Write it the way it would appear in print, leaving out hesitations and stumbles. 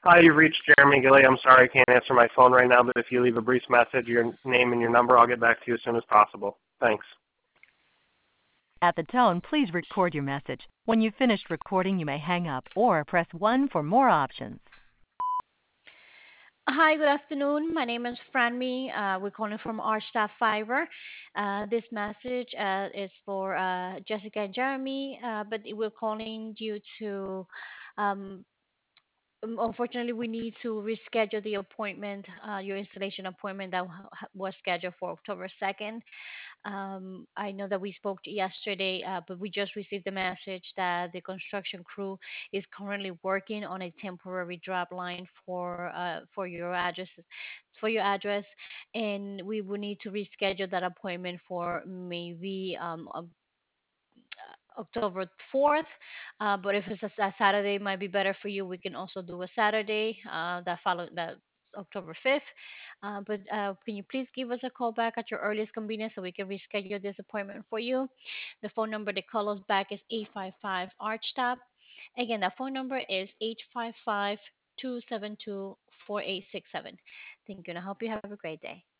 Hi, you've reached Jeremy Gilly. I'm sorry I can't answer my phone right now, but if you leave a brief message, your name and your number, I'll get back to you as soon as possible. Thanks. At the tone, please record your message. When you've finished recording, you may hang up or press 1 for more options. Hi, good afternoon. My name is Franmi. We're calling from our staff Fiverr. This message is for Jessica and Jeremy, but we're calling due to um, unfortunately, we need to reschedule the appointment, your installation appointment that was scheduled for October 2nd. I know that we spoke yesterday, but we just received the message that the construction crew is currently working on a temporary drop line for your address, and we will need to reschedule that appointment for maybe October 4th. But if it's a Saturday, it might be better for you. We can also do a Saturday that October 5th. But can you please give us a call back at your earliest convenience so we can reschedule this appointment for you? The phone number to call us back is 855 Archtop. Again, that phone number is 855 272 4867. Thank you, and I hope you have a great day.